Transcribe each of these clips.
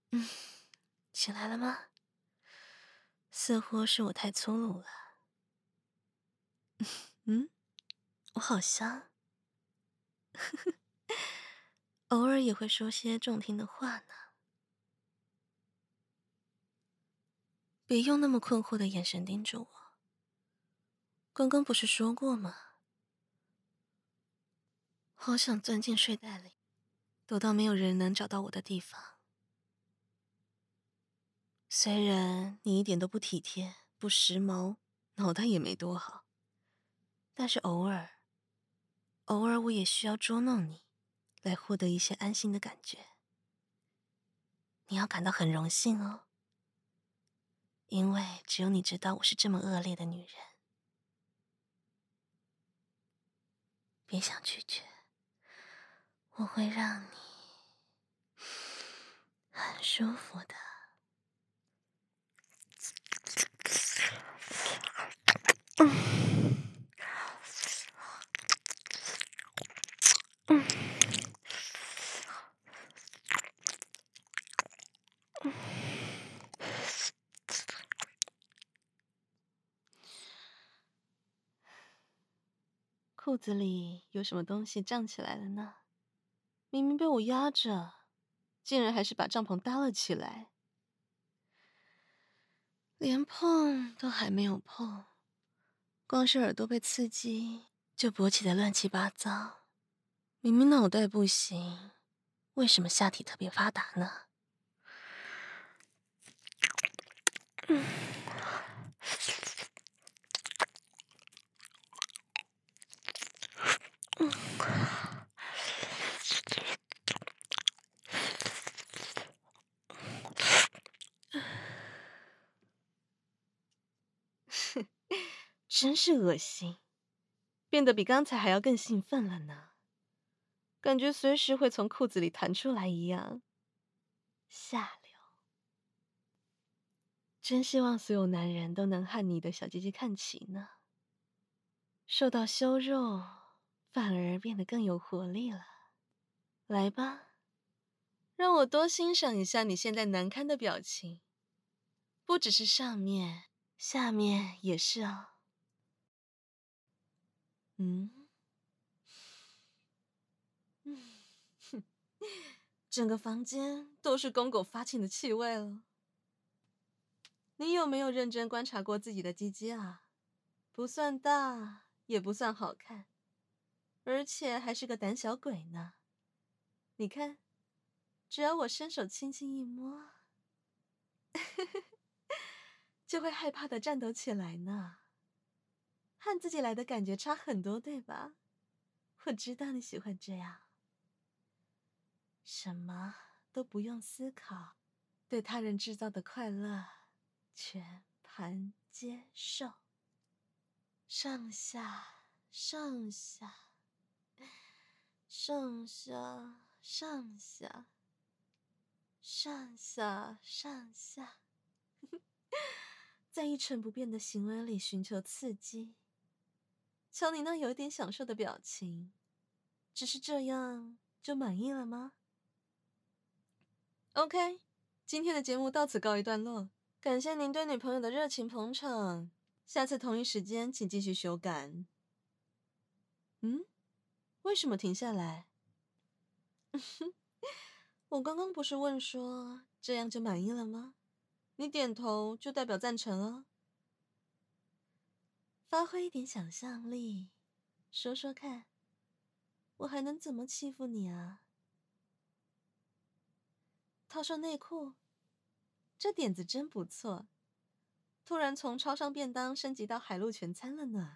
起来了吗？似乎是我太粗鲁了。我好香。偶尔也会说些中听的话呢。别用那么困惑的眼神盯着我。刚刚不是说过吗？好想钻进睡袋里，躲到没有人能找到我的地方。虽然你一点都不体贴，不时髦，脑袋也没多好，但是偶尔我也需要捉弄你，来获得一些安心的感觉。你要感到很荣幸哦，因为只有你知道我是这么恶劣的女人。别想拒绝，我会让你很舒服的。裤子里有什么东西胀起来了呢？明明被我压着，竟然还是把帐篷搭了起来。连碰都还没有碰，光是耳朵被刺激就勃起的乱七八糟。明明脑袋不行，为什么下体特别发达呢？真是恶心，变得比刚才还要更兴奋了呢，感觉随时会从裤子里弹出来一样，下流。真希望所有男人都能和你的小鸡鸡看齐呢，受到羞辱反而变得更有活力了。来吧，让我多欣赏一下你现在难堪的表情，不只是上面，下面也是哦。整个房间都是公狗发情的气味了。你有没有认真观察过自己的鸡鸡啊？不算大，也不算好看，而且还是个胆小鬼呢。你看，只要我伸手轻轻一摸，就会害怕的颤抖起来呢。和自己来的感觉差很多，对吧？我知道你喜欢这样，什么都不用思考，对他人制造的快乐全盘接受。上下，上下，上下，上下，上下，上下，在一成不变的行为里寻求刺激。瞧你那有点享受的表情，只是这样就满意了吗？ OK， 今天的节目到此告一段落，感谢您对女朋友的热情捧场，下次同一时间请继续修改。为什么停下来？我刚刚不是问说这样就满意了吗？你点头就代表赞成了。发挥一点想象力，说说看，我还能怎么欺负你啊？套上内裤，这点子真不错。突然从超商便当升级到海陆全餐了呢。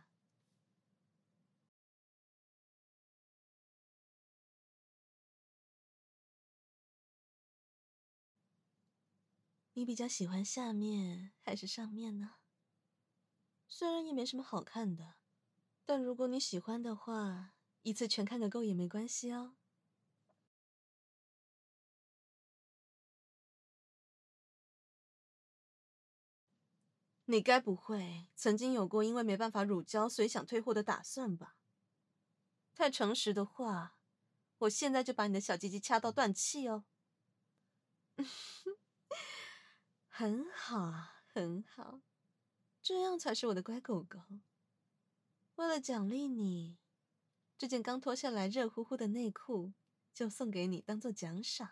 你比较喜欢下面还是上面呢？虽然也没什么好看的，但如果你喜欢的话，一次全看个够也没关系哦。你该不会曾经有过因为没办法乳胶所以想退货的打算吧？太诚实的话，我现在就把你的小鸡鸡掐到断气哦。 很好啊，很好，这样才是我的乖狗狗。为了奖励你，这件刚脱下来热乎乎的内裤就送给你当做奖赏，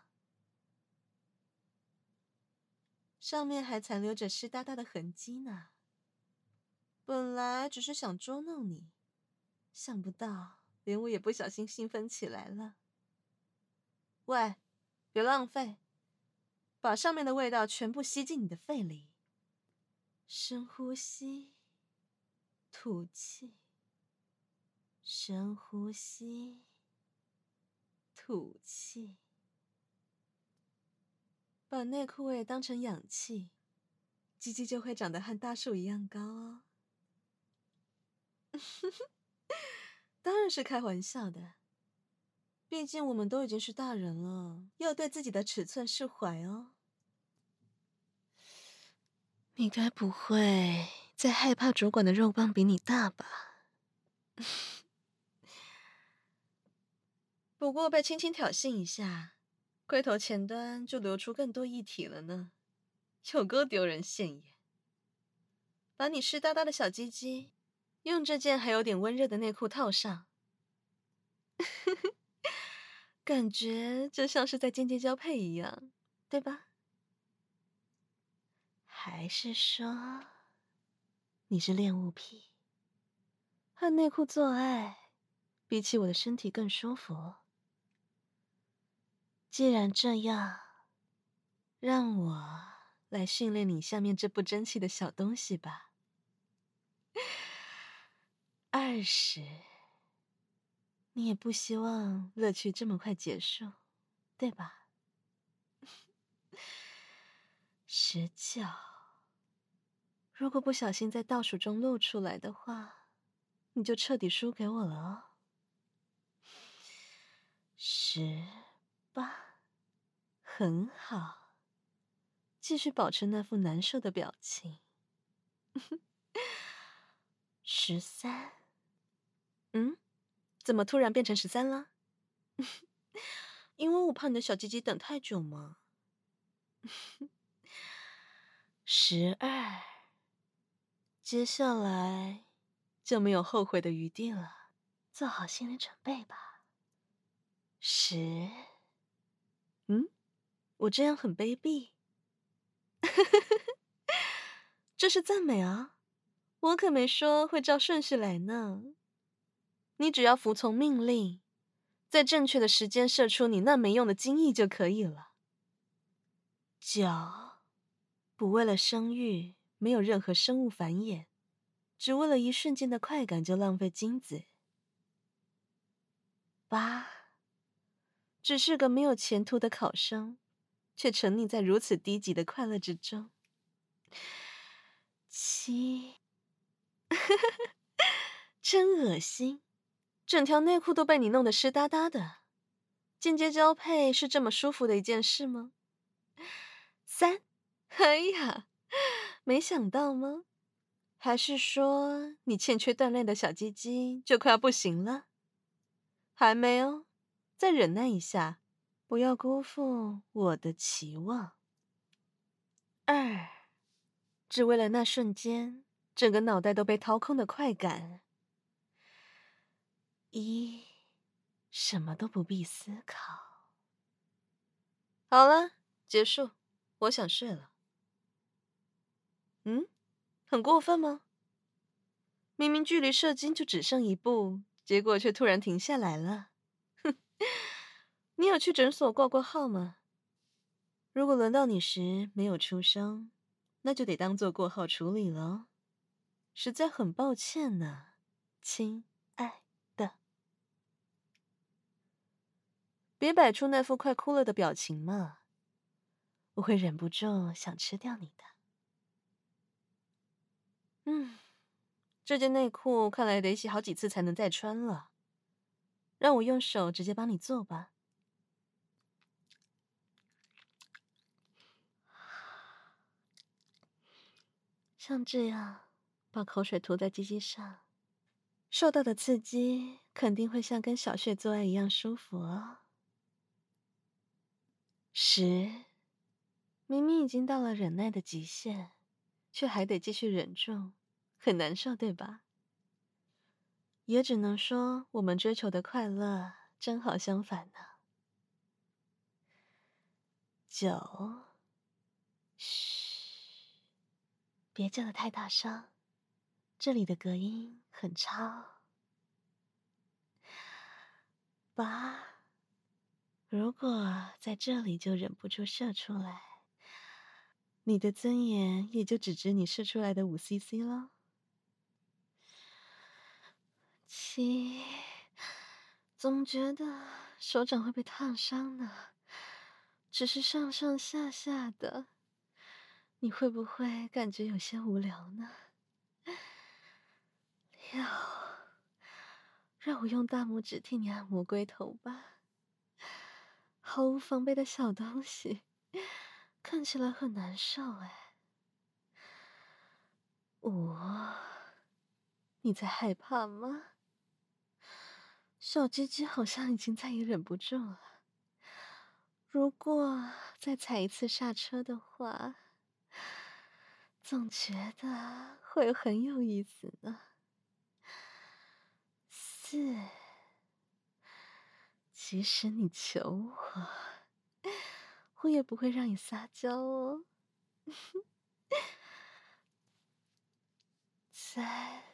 上面还残留着湿哒哒的痕迹呢。本来只是想捉弄你，想不到连我也不小心兴奋起来了。喂，别浪费，把上面的味道全部吸进你的肺里。深呼吸，吐气，深呼吸，吐气。把内裤味当成氧气，鸡鸡就会长得和大树一样高哦。当然是开玩笑的，毕竟我们都已经是大人了，要对自己的尺寸释怀哦。你该不会在害怕主管的肉棒比你大吧？不过被轻轻挑衅一下，龟头前端就流出更多液体了呢，有够丢人现眼。把你湿哒哒的小鸡鸡用这件还有点温热的内裤套上，感觉就像是在间接交配一样，对吧？还是说你是恋物癖，和内裤做爱比起我的身体更舒服？既然这样，让我来训练你下面这不争气的小东西吧。20，你也不希望乐趣这么快结束，对吧？19，如果不小心在倒数中露出来的话，你就彻底输给我了哦。18，很好，继续保持那副难受的表情。13，怎么突然变成13了？因为我怕你的小鸡鸡等太久嘛。12，接下来就没有后悔的余地了，做好心理准备吧。10，我这样很卑鄙？这是赞美啊，我可没说会照顺序来呢。你只要服从命令，在正确的时间射出你那没用的精液就可以了。9，不为了生育，没有任何生物繁衍，只为了一瞬间的快感就浪费精子。8，只是个没有前途的考生，却沉溺在如此低级的快乐之中。7，真恶心，整条内裤都被你弄得湿哒哒的。间接交配是这么舒服的一件事吗？3，哎呀，没想到吗？还是说你欠缺锻炼的小鸡鸡就快要不行了？还没哦，再忍耐一下，不要辜负我的期望。2，只为了那瞬间，整个脑袋都被掏空的快感。1，什么都不必思考。好了，结束，我想睡了。很过分吗？明明距离射精就只剩1步，结果却突然停下来了。哼，你有去诊所挂过号吗？如果轮到你时没有出声，那就得当做过号处理了。实在很抱歉呢，亲爱的。别摆出那副快哭了的表情嘛，我会忍不住想吃掉你的。这件内裤看来得洗好几次才能再穿了，让我用手直接帮你做吧。像这样，把口水涂在鸡鸡上，受到的刺激肯定会像跟小穴做爱一样舒服哦。10， 明明已经到了忍耐的极限，却还得继续忍住，很难受，对吧？也只能说我们追求的快乐正好相反呢。9，嘘，别叫得太大声，这里的隔音很差哦。8，如果在这里就忍不住射出来，你的尊严也就只值你射出来的5cc 咯。7，总觉得手掌会被烫伤呢，只是上上下下的，你会不会感觉有些无聊呢？6，让我用大拇指替你按摩龟头吧，毫无防备的小东西，看起来很难受哎。5，你在害怕吗？小鸡鸡好像已经再也忍不住了，如果再踩一次刹车的话，总觉得会很有意思呢。4，即使你求我，我也不会让你撒娇哦。3，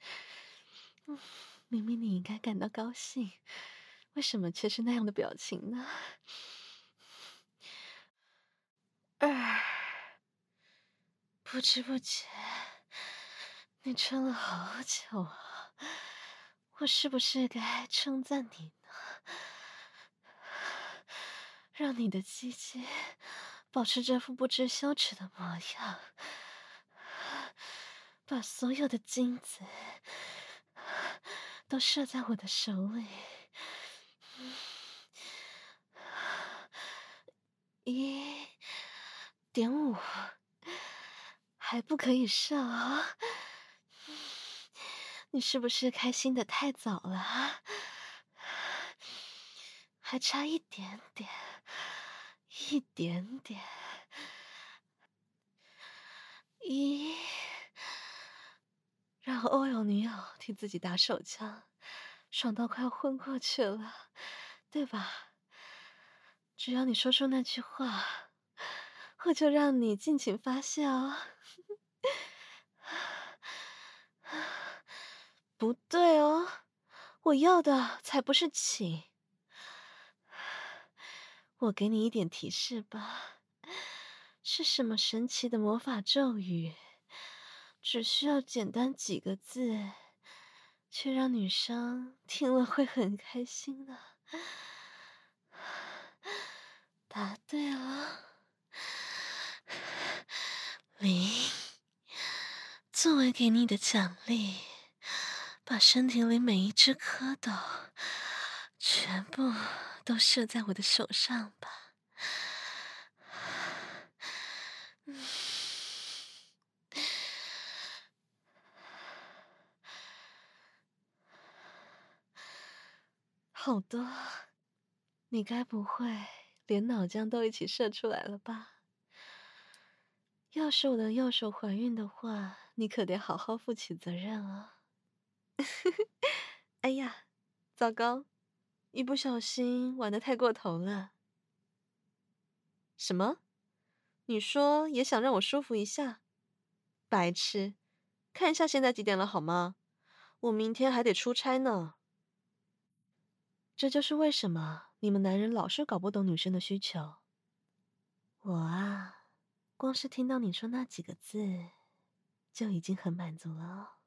明明你应该感到高兴，为什么却是那样的表情呢？2，不知不觉，你撑了好久啊，我是不是该称赞你呢？让你的鸡鸡保持这副不知羞耻的模样，把所有的精子都射在我的手里。1.5，还不可以射啊？你是不是开心的太早了啊？还差一点点，一点点。让欧阳女友替自己打手枪，爽到快要昏过去了，对吧？只要你说出那句话，我就让你尽情发泄哦。不对哦，我要的才不是请。我给你一点提示吧，是什么神奇的魔法咒语？只需要简单几个字，却让女生听了会很开心的。答对了，0，作为给你的奖励，把身体里每一只蝌蚪全部都射在我的手上吧。好多，你该不会连脑浆都一起射出来了吧？要是我的右手怀孕的话，你可得好好负起责任啊！哎呀，糟糕，一不小心玩得太过头了。什么？你说也想让我舒服一下？白痴！看一下现在几点了好吗？我明天还得出差呢。这就是为什么你们男人老是搞不懂女生的需求。我啊，光是听到你说那几个字，就已经很满足了哦。